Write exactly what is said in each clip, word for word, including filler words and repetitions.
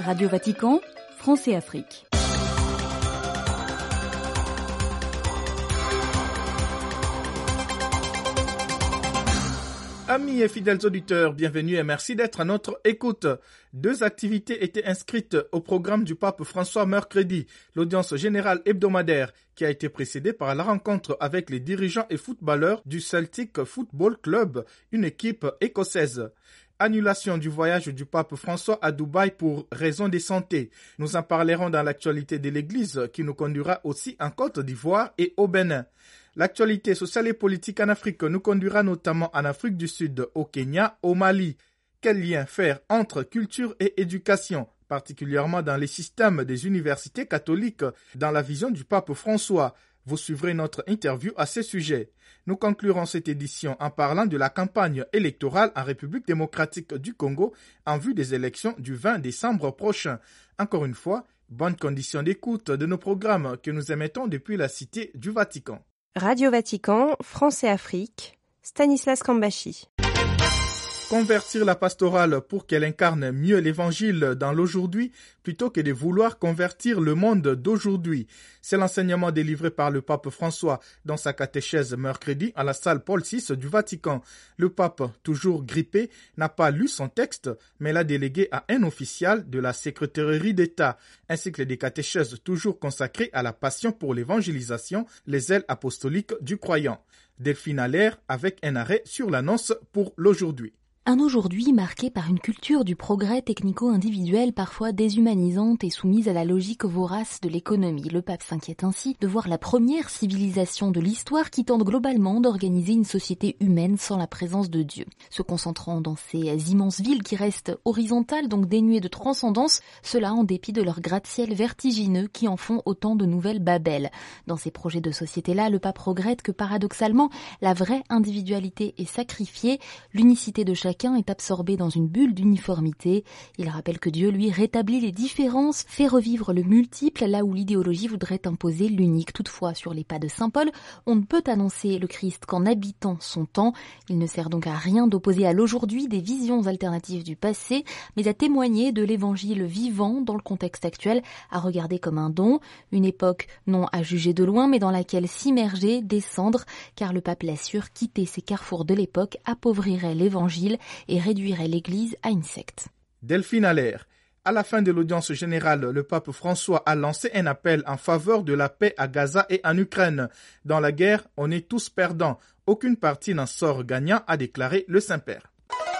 Radio Vatican, France et Afrique. Amis et fidèles auditeurs, bienvenue et merci d'être à notre écoute. Deux activités étaient inscrites au programme du pape François mercredi, l'audience générale hebdomadaire qui a été précédée par la rencontre avec les dirigeants et footballeurs du Celtic Football Club, une équipe écossaise. Annulation du voyage du pape François à Dubaï pour raison de santé. Nous en parlerons dans l'actualité de l'Église qui nous conduira aussi en Côte d'Ivoire et au Bénin. L'actualité sociale et politique en Afrique nous conduira notamment en Afrique du Sud, au Kenya, au Mali. Quel lien faire entre culture et éducation, particulièrement dans les systèmes des universités catholiques, dans la vision du pape François? Vous suivrez notre interview à ce sujet. Nous conclurons cette édition en parlant de la campagne électorale en République démocratique du Congo en vue des élections du vingt décembre prochain. Encore une fois, bonne condition d'écoute de nos programmes que nous émettons depuis la Cité du Vatican. Radio Vatican, France et Afrique, Stanislas Kambashi. Convertir la pastorale pour qu'elle incarne mieux l'évangile dans l'aujourd'hui plutôt que de vouloir convertir le monde d'aujourd'hui. C'est l'enseignement délivré par le pape François dans sa catéchèse mercredi à la salle Paul six du Vatican. Le pape, toujours grippé, n'a pas lu son texte, mais l'a délégué à un official de la secrétairerie d'État. Un cycle des catéchèses toujours consacré à la passion pour l'évangélisation, les ailes apostoliques du croyant. Delphine Allaire avec un arrêt sur l'annonce pour l'aujourd'hui. Un aujourd'hui marqué par une culture du progrès technico-individuel parfois déshumanisante et soumise à la logique vorace de l'économie. Le pape s'inquiète ainsi de voir la première civilisation de l'histoire qui tente globalement d'organiser une société humaine sans la présence de Dieu. Se concentrant dans ces immenses villes qui restent horizontales, donc dénuées de transcendance, cela en dépit de leurs gratte-ciel vertigineux qui en font autant de nouvelles Babel. Dans ces projets de société-là, le pape regrette que paradoxalement, la vraie individualité est sacrifiée, l'unicité de chacun est absorbé dans une bulle d'uniformité. Il rappelle que Dieu, lui, rétablit les différences, fait revivre le multiple, là où l'idéologie voudrait imposer l'unique. Toutefois, sur les pas de saint Paul, on ne peut annoncer le Christ qu'en habitant son temps. Il ne sert donc à rien d'opposer à l'aujourd'hui des visions alternatives du passé, mais à témoigner de l'évangile vivant dans le contexte actuel, à regarder comme un don, une époque non à juger de loin, mais dans laquelle s'immerger, descendre, car le pape l'assure, quitter ces carrefours de l'époque appauvrirait l'évangile et réduirait l'Église à une secte. Delphine Allaire. À la fin de l'audience générale, le pape François a lancé un appel en faveur de la paix à Gaza et en Ukraine. Dans la guerre, on est tous perdants. Aucune partie n'en sort gagnant, a déclaré le Saint-Père.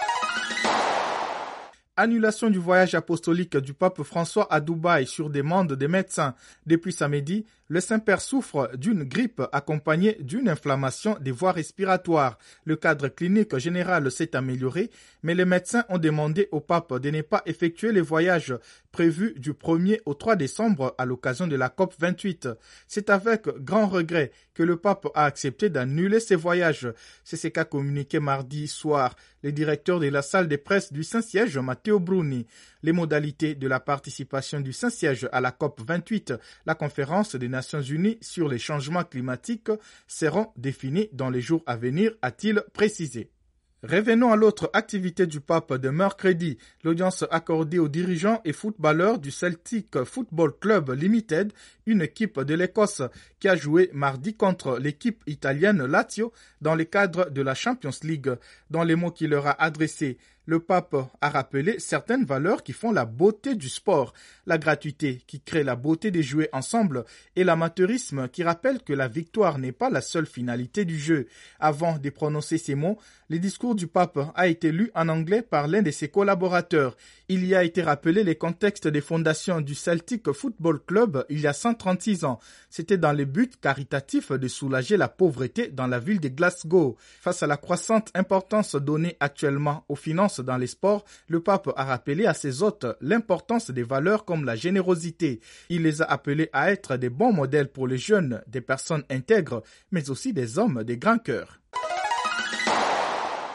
Annulation du voyage apostolique du pape François à Dubaï sur demande des médecins. Depuis samedi, le Saint-Père souffre d'une grippe accompagnée d'une inflammation des voies respiratoires. Le cadre clinique général s'est amélioré, mais les médecins ont demandé au pape de ne pas effectuer les voyages prévus du premier au trois décembre à l'occasion de la COP vingt-huit. C'est avec grand regret que le pape a accepté d'annuler ces voyages. C'est ce qu'a communiqué mardi soir le directeur de la salle de presse du Saint-Siège, Matteo Bruni. Les modalités de la participation du Saint-Siège à la COP vingt-huit, la conférence des Nations Unies sur les changements climatiques, seront définies dans les jours à venir, a-t-il précisé. Revenons à l'autre activité du pape de mercredi, l'audience accordée aux dirigeants et footballeurs du Celtic Football Club Limited, une équipe de l'Écosse qui a joué mardi contre l'équipe italienne Lazio dans le cadre de la Champions League. Dans les mots qu'il leur a adressés, le pape a rappelé certaines valeurs qui font la beauté du sport, la gratuité qui crée la beauté de jouer ensemble et l'amateurisme qui rappelle que la victoire n'est pas la seule finalité du jeu. Avant de prononcer ces mots, le discours du pape a été lu en anglais par l'un de ses collaborateurs. Il y a été rappelé les contextes des fondations du Celtic Football Club il y a cent trente-six ans. C'était dans le but caritatif de soulager la pauvreté dans la ville de Glasgow. Face à la croissante importance donnée actuellement aux finances dans les sports, le pape a rappelé à ses hôtes l'importance des valeurs comme la générosité. Il les a appelés à être des bons modèles pour les jeunes, des personnes intègres, mais aussi des hommes de grand cœur.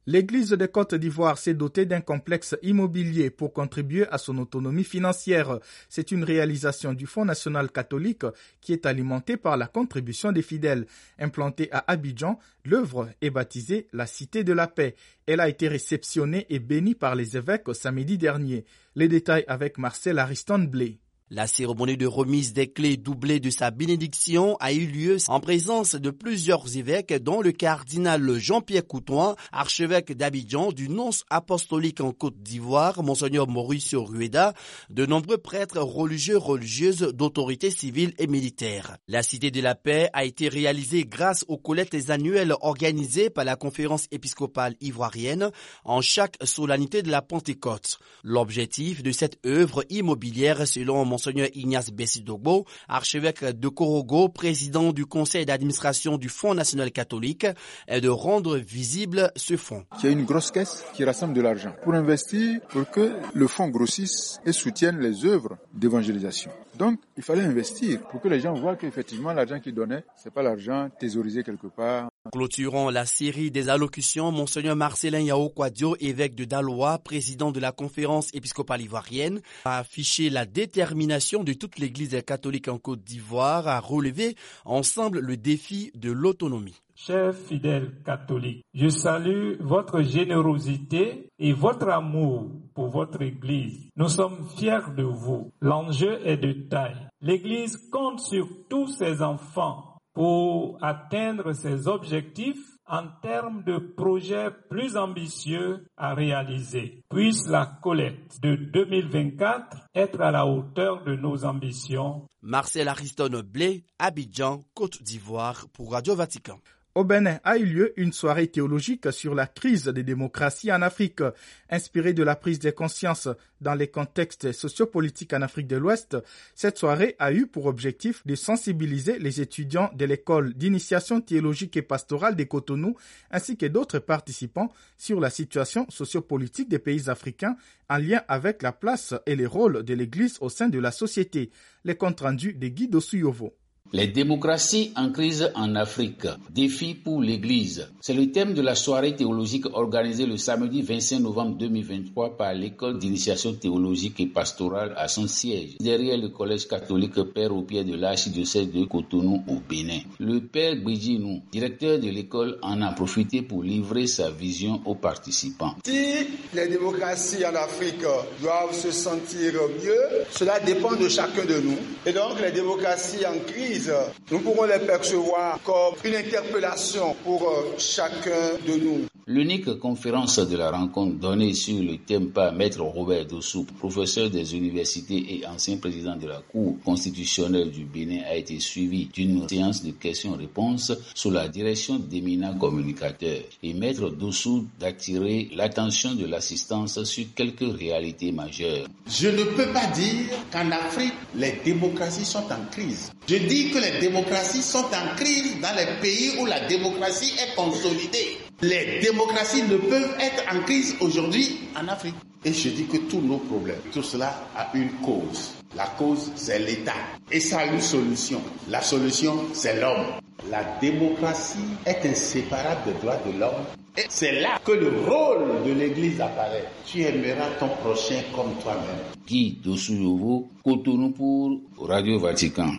L'Église de Côte d'Ivoire s'est dotée d'un complexe immobilier pour contribuer à son autonomie financière. C'est une réalisation du Fonds national catholique qui est alimenté par la contribution des fidèles. Implantée à Abidjan, l'œuvre est baptisée la Cité de la Paix. Elle a été réceptionnée et bénie par les évêques samedi dernier. Les détails avec Marcel Ariston-Blé. La cérémonie de remise des clés doublée de sa bénédiction a eu lieu en présence de plusieurs évêques, dont le cardinal Jean-Pierre Coutoin, archevêque d'Abidjan, du nonce apostolique en Côte d'Ivoire, Monseigneur Mauricio Rueda, de nombreux prêtres religieux, religieuses, d'autorités civiles et militaires. La Cité de la Paix a été réalisée grâce aux collectes annuelles organisées par la conférence épiscopale ivoirienne en chaque solennité de la Pentecôte. L'objectif de cette œuvre immobilière, selon Monseigneur Ignace Bessidogbo, archevêque de Korogo, président du conseil d'administration du Fonds national catholique, est de rendre visible ce fonds. Il y a une grosse caisse qui rassemble de l'argent pour investir, pour que le fonds grossisse et soutienne les œuvres d'évangélisation. Donc, il fallait investir pour que les gens voient qu'effectivement l'argent qu'ils donnaient, c'est pas l'argent thésaurisé quelque part. Clôturant la série des allocutions, Monseigneur Marcelin Yao Kwadio, évêque de Daloa, président de la conférence épiscopale ivoirienne, a affiché la détermination de toute l'Église catholique en Côte d'Ivoire à relever ensemble le défi de l'autonomie. Chers fidèles catholiques, je salue votre générosité et votre amour pour votre Église. Nous sommes fiers de vous. L'enjeu est de taille. L'Église compte sur tous ses enfants pour atteindre ses objectifs en termes de projets plus ambitieux à réaliser. Puisse la collecte de deux mille vingt-quatre être à la hauteur de nos ambitions. Marcel Ariston-Blé, Abidjan, Côte d'Ivoire pour Radio Vatican. Au Bénin a eu lieu une soirée théologique sur la crise des démocraties en Afrique. Inspirée de la prise de conscience dans les contextes sociopolitiques en Afrique de l'Ouest, cette soirée a eu pour objectif de sensibiliser les étudiants de l'école d'initiation théologique et pastorale des Cotonou ainsi que d'autres participants sur la situation sociopolitique des pays africains en lien avec la place et les rôles de l'Église au sein de la société. Les comptes rendus de Guy Dosuyovo. Les démocraties en crise en Afrique, défi pour l'Église. C'est le thème de la soirée théologique organisée le samedi vingt-cinq novembre deux mille vingt-trois par l'école d'initiation théologique et pastorale à son siège, derrière le collège catholique Père au pied de l'archidiocèse de Cotonou au Bénin. Le Père Bidjinou, directeur de l'école, en a profité pour livrer sa vision aux participants. Si les démocraties en Afrique doivent se sentir mieux, cela dépend de chacun de nous. Et donc les démocraties en crise, nous pourrons les percevoir comme une interpellation pour chacun de nous. L'unique conférence de la rencontre donnée sur le thème par Maître Robert Dossou, professeur des universités et ancien président de la Cour constitutionnelle du Bénin, a été suivie d'une séance de questions-réponses sous la direction d'éminents communicateurs. Et Maître Dossou d'attirer l'attention de l'assistance sur quelques réalités majeures. Je ne peux pas dire qu'en Afrique, les démocraties sont en crise. Je dis que les démocraties sont en crise dans les pays où la démocratie est consolidée. Les démocraties ne peuvent être en crise aujourd'hui en Afrique. Et je dis que tous nos problèmes, tout cela a une cause. La cause, c'est l'État. Et ça a une solution. La solution, c'est l'homme. La démocratie est inséparable des droits de l'homme. Et c'est là que le rôle de l'Église apparaît. Tu aimeras ton prochain comme toi-même. Guy Dosuyovo, Cotonou pour Radio Vatican.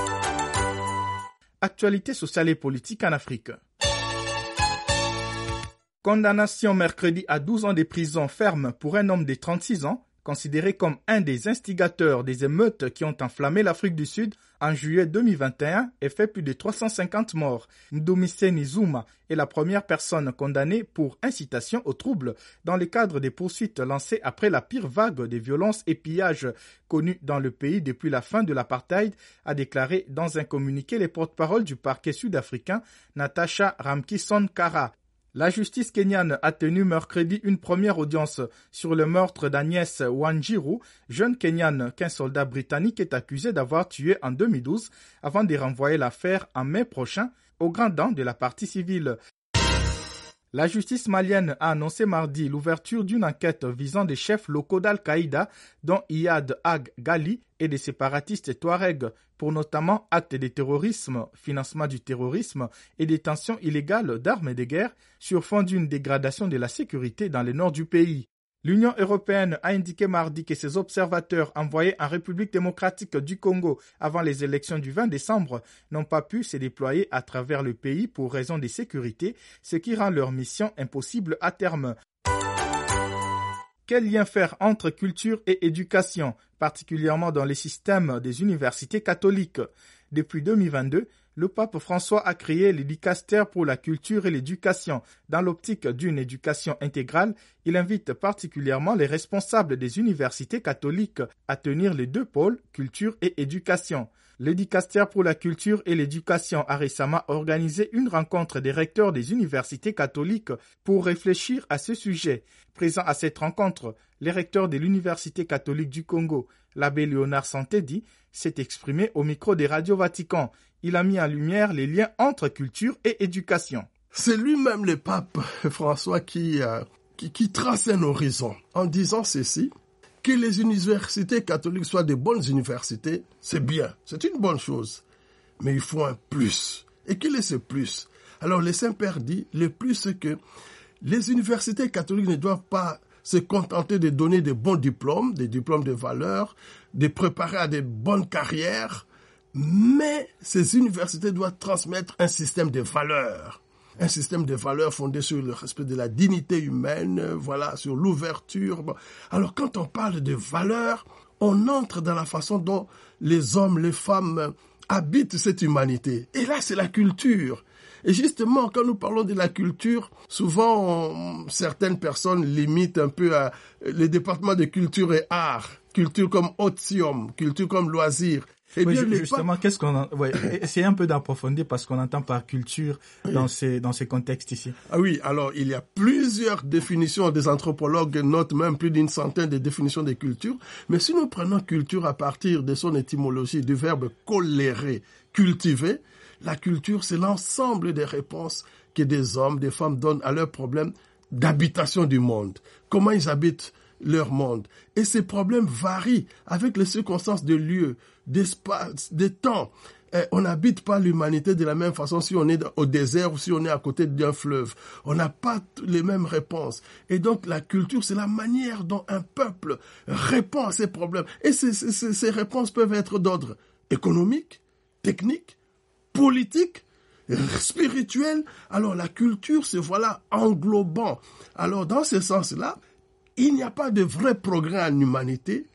Actualité sociale et politique en Afrique. Condamnation mercredi à douze ans de prison ferme pour un homme de trente-six ans, considéré comme un des instigateurs des émeutes qui ont enflammé l'Afrique du Sud en juillet deux mille vingt et un et fait plus de trois cent cinquante morts. Mdumiseni Zuma est la première personne condamnée pour incitation au trouble dans le cadre des poursuites lancées après la pire vague de violences et pillages connus dans le pays depuis la fin de l'apartheid, a déclaré dans un communiqué le porte-parole du parquet sud-africain Natasha Ramkisson-Kara. La justice kenyane a tenu mercredi une première audience sur le meurtre d'Agnès Wanjiru, jeune kenyane qu'un soldat britannique est accusé d'avoir tué en deux mille douze avant de renvoyer l'affaire en mai prochain au grand dam de la partie civile. La justice malienne a annoncé mardi l'ouverture d'une enquête visant des chefs locaux d'Al-Qaïda, dont Iyad Ag Ghali, et des séparatistes touaregs, pour notamment actes de terrorisme, financement du terrorisme et détention illégale d'armes de guerre sur fond d'une dégradation de la sécurité dans le nord du pays. L'Union européenne a indiqué mardi que ses observateurs envoyés en République démocratique du Congo avant les élections du vingt décembre n'ont pas pu se déployer à travers le pays pour raison de sécurité, ce qui rend leur mission impossible à terme. Quel lien faire entre culture et éducation, particulièrement dans les systèmes des universités catholiques? Depuis deux mille vingt-deux, le pape François a créé le dicaster pour la culture et l'éducation. Dans l'optique d'une éducation intégrale, il invite particulièrement les responsables des universités catholiques à tenir les deux pôles, culture et éducation. Le dicaster pour la culture et l'éducation a récemment organisé une rencontre des recteurs des universités catholiques pour réfléchir à ce sujet. Présent à cette rencontre, le recteur de l'Université catholique du Congo, l'abbé Léonard Santedi, s'est exprimé au micro des radios Vatican. Il a mis en lumière les liens entre culture et éducation. C'est lui-même le pape François qui, euh, qui, qui trace un horizon en disant ceci. Que les universités catholiques soient de bonnes universités, c'est bien, c'est une bonne chose. Mais il faut un plus. Et quel est ce plus? Alors le Saint-Père dit, le plus c'est que les universités catholiques ne doivent pas se contenter de donner de bons diplômes, des diplômes de valeur, de préparer à de bonnes carrières, mais ces universités doivent transmettre un système de valeurs. Un système de valeurs fondé sur le respect de la dignité humaine, voilà, sur l'ouverture. Alors, quand on parle de valeurs, on entre dans la façon dont les hommes, les femmes habitent cette humanité. Et là, c'est la culture. Et justement, quand nous parlons de la culture, souvent, on, certaines personnes limitent un peu à les départements de culture et art. Culture comme otium, culture comme loisir. Eh oui, bien, justement, pas... qu'est-ce qu'on... Ouais, essayez un peu d'approfondir parce qu'on entend par culture dans ces, dans ces contextes ici. Ah oui, alors il y a plusieurs définitions, des anthropologues notent même plus d'une centaine de définitions de culture, mais si nous prenons culture à partir de son étymologie, du verbe colérer, cultiver, la culture c'est l'ensemble des réponses que des hommes, des femmes donnent à leurs problèmes d'habitation du monde. Comment ils habitent leur monde. Et ces problèmes varient avec les circonstances de lieu, d'espace, de temps. Et on n'habite pas l'humanité de la même façon si on est au désert ou si on est à côté d'un fleuve. On n'a pas les mêmes réponses. Et donc la culture, c'est la manière dont un peuple répond à ces problèmes. Et ces, ces, ces réponses peuvent être d'ordre économique, technique, politique, spirituel. Alors la culture, c'est voilà englobant. Alors dans ce sens-là, il n'y a pas de vrai progrès en humanité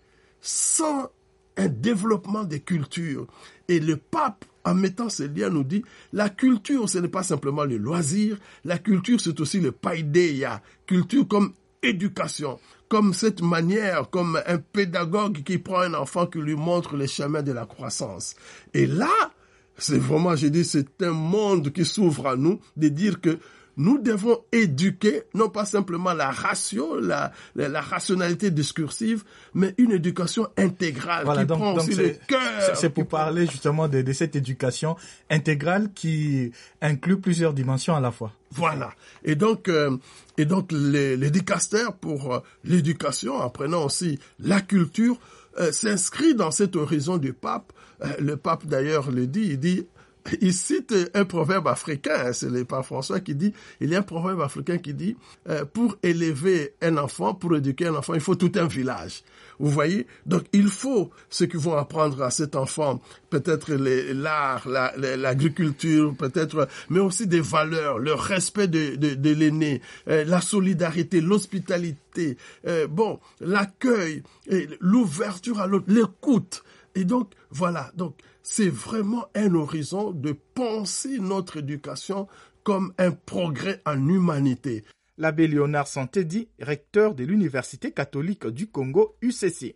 sans un développement des cultures. Et le pape, en mettant ces liens, nous dit, la culture, ce n'est pas simplement le loisir, la culture, c'est aussi le paideia, culture comme éducation, comme cette manière, comme un pédagogue qui prend un enfant qui lui montre les chemins de la croissance. Et là, c'est vraiment, je dis, c'est un monde qui s'ouvre à nous, de dire que nous devons éduquer, non pas simplement la ratio, la, la, la rationalité discursive, mais une éducation intégrale voilà, qui donc, prend donc aussi c'est, le cœur. C'est pour parler justement de, de cette éducation intégrale qui inclut plusieurs dimensions à la fois. Voilà. Et donc, euh, et donc les, les dicastères pour euh, l'éducation, en prenant aussi la culture, euh, s'inscrit dans cet horizon du pape. Euh, le pape d'ailleurs le dit, il dit... Il cite un proverbe africain, c'est le pape François qui dit, il y a un proverbe africain qui dit, euh, pour élever un enfant, pour éduquer un enfant, il faut tout un village. Vous voyez? Donc, il faut ceux qui vont apprendre à cet enfant, peut-être les, l'art, la, l'agriculture, peut-être, mais aussi des valeurs, le respect de, de, de l'aîné, euh, la solidarité, l'hospitalité, euh, bon, l'accueil, et l'ouverture à l'autre, l'écoute. Et donc, voilà. Donc, c'est vraiment un horizon de penser notre éducation comme un progrès en humanité. L'abbé Léonard Santedi, recteur de l'Université catholique du Congo, U C C.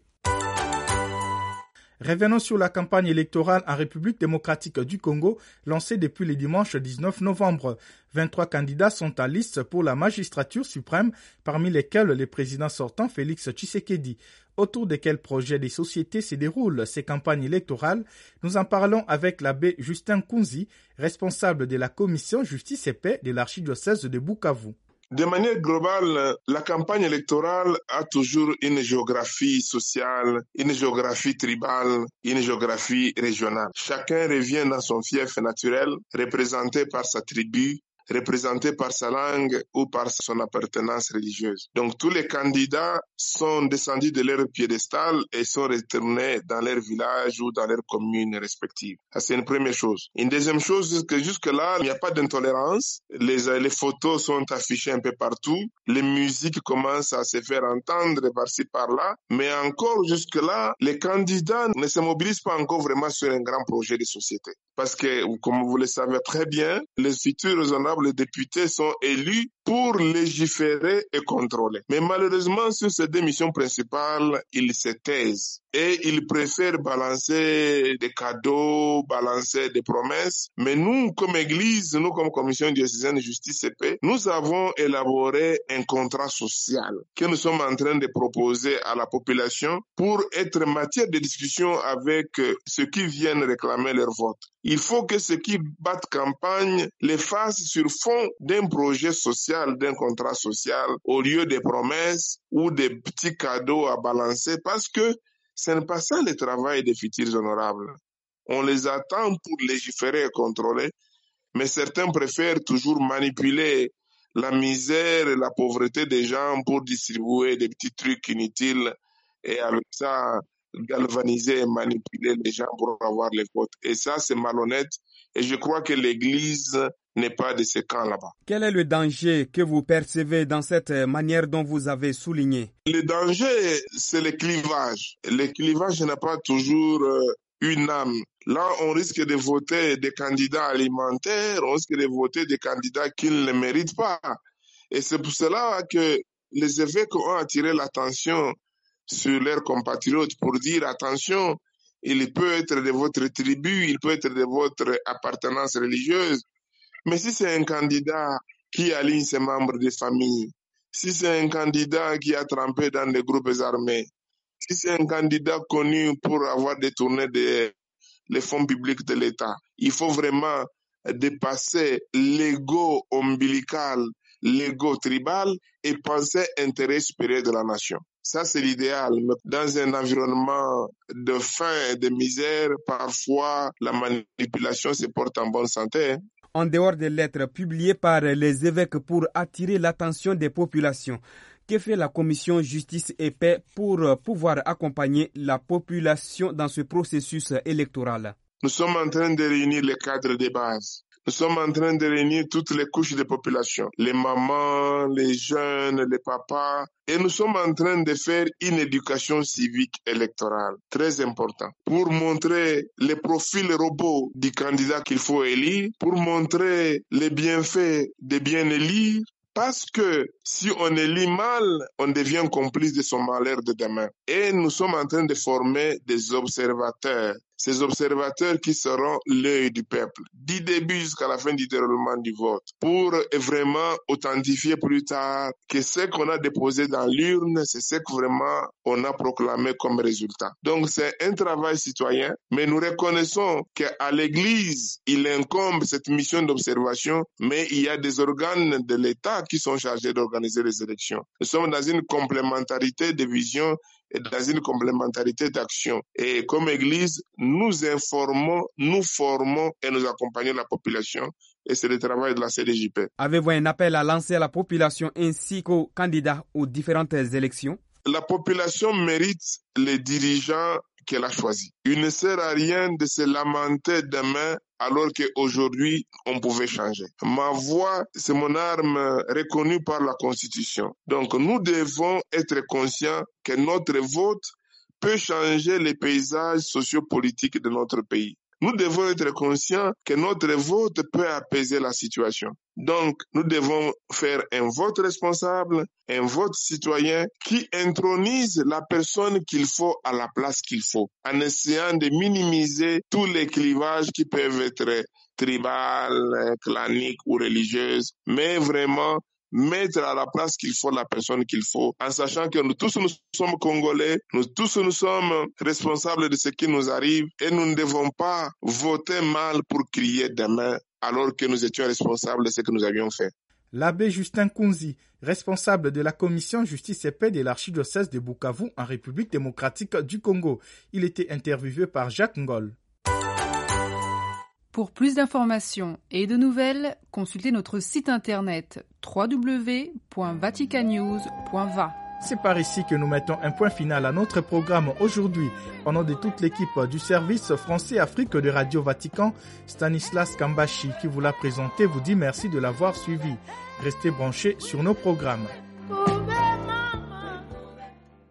Revenons sur la campagne électorale en République démocratique du Congo, lancée depuis le dimanche dix-neuf novembre. vingt-trois candidats sont en liste pour la magistrature suprême, parmi lesquels le président sortant Félix Tshisekedi. Autour de quels projets des sociétés se déroulent ces campagnes électorales? Nous en parlons avec l'abbé Justin Kunzi, responsable de la commission Justice et Paix de l'archidiocèse de Bukavu. De manière globale, la campagne électorale a toujours une géographie sociale, une géographie tribale, une géographie régionale. Chacun revient dans son fief naturel, représenté par sa tribu, représenté par sa langue ou par son appartenance religieuse. Donc tous les candidats sont descendus de leur piédestal et sont retournés dans leur village ou dans leurs communes respectives. Ça, c'est une première chose. Une deuxième chose, c'est que jusque-là, il n'y a pas d'intolérance. Les, les photos sont affichées un peu partout. Les musiques commencent à se faire entendre par-ci, par-là. Mais encore jusque-là, les candidats ne se mobilisent pas encore vraiment sur un grand projet de société. Parce que, comme vous le savez très bien, les futurs honorables députés sont élus pour légiférer et contrôler. Mais malheureusement, sur ces deux missions principales, ils se taisent. Et ils préfèrent balancer des cadeaux, balancer des promesses. Mais nous, comme Église, nous, comme Commission diocésaine de justice et paix, nous avons élaboré un contrat social que nous sommes en train de proposer à la population pour être matière de discussion avec ceux qui viennent réclamer leur vote. Il faut que ceux qui battent campagne les fassent sur fond d'un projet social, d'un contrat social, au lieu des promesses ou des petits cadeaux à balancer, parce que ce n'est pas ça le travail des futurs honorables. On les attend pour légiférer et contrôler, mais certains préfèrent toujours manipuler la misère et la pauvreté des gens pour distribuer des petits trucs inutiles et avec ça galvaniser et manipuler les gens pour avoir les votes. Et ça, c'est malhonnête. Et je crois que l'Église n'est pas de ce camp là-bas. Quel est le danger que vous percevez dans cette manière dont vous avez souligné? Le danger, c'est le clivage. Le clivage n'a pas toujours euh, une âme. Là, on risque de voter des candidats alimentaires, on risque de voter des candidats qui ne le méritent pas. Et c'est pour cela que les évêques ont attiré l'attention sur leurs compatriotes pour dire attention, il peut être de votre tribu, il peut être de votre appartenance religieuse, mais si c'est un candidat qui aligne ses membres de famille, si c'est un candidat qui a trempé dans des groupes armés, si c'est un candidat connu pour avoir détourné des, les fonds publics de l'État, il faut vraiment dépasser l'ego ombilical, l'ego tribal et penser intérêt supérieur de la nation. Ça, c'est l'idéal. Mais dans un environnement de faim et de misère, parfois, la manipulation se porte en bonne santé. En dehors des lettres publiées par les évêques pour attirer l'attention des populations, que fait la Commission Justice et Paix pour pouvoir accompagner la population dans ce processus électoral? Nous sommes en train de réunir les cadres de base. Nous sommes en train de réunir toutes les couches de population, les mamans, les jeunes, les papas, et nous sommes en train de faire une éducation civique électorale, très important, pour montrer les profils robots du candidat qu'il faut élire, pour montrer les bienfaits de bien élire, parce que si on élit mal, on devient complice de son malheur de demain. Et nous sommes en train de former des observateurs. Ces observateurs qui seront l'œil du peuple, du début jusqu'à la fin du déroulement du vote, pour vraiment authentifier plus tard que ce qu'on a déposé dans l'urne, c'est ce que vraiment on a proclamé comme résultat. Donc c'est un travail citoyen, mais nous reconnaissons qu'à l'Église, il incombe cette mission d'observation, mais il y a des organes de l'État qui sont chargés d'organiser les élections. Nous sommes dans une complémentarité de vision et dans une complémentarité d'action. Et comme Église, nous informons, nous formons et nous accompagnons la population. Et c'est le travail de la C D J P. Avez-vous un appel à lancer à la population ainsi qu'aux candidats aux différentes élections? La population mérite les dirigeants qu'elle a choisis. Il ne sert à rien de se lamenter demain alors qu'aujourd'hui, on pouvait changer. Ma voix, c'est mon arme reconnue par la Constitution. Donc, nous devons être conscients que notre vote peut changer les paysages sociopolitiques de notre pays. Nous devons être conscients que notre vote peut apaiser la situation. Donc, nous devons faire un vote responsable, un vote citoyen qui intronise la personne qu'il faut à la place qu'il faut, en essayant de minimiser tous les clivages qui peuvent être tribales, claniques ou religieuses, mais vraiment mettre à la place qu'il faut la personne qu'il faut, en sachant que nous tous nous sommes Congolais, nous tous nous sommes responsables de ce qui nous arrive et nous ne devons pas voter mal pour crier demain alors que nous étions responsables de ce que nous avions fait. L'abbé Justin Kunzi, responsable de la commission justice et paix de l'archidiocèse de Bukavu en République démocratique du Congo. Il était interviewé par Jacques Ngol. Pour plus d'informations et de nouvelles, consultez notre site internet w w w point vatican news point v a. C'est par ici que nous mettons un point final à notre programme aujourd'hui. Au nom de toute l'équipe du service Français Afrique de Radio Vatican, Stanislas Kambashi qui vous l'a présenté vous dit merci de l'avoir suivi. Restez branchés sur nos programmes.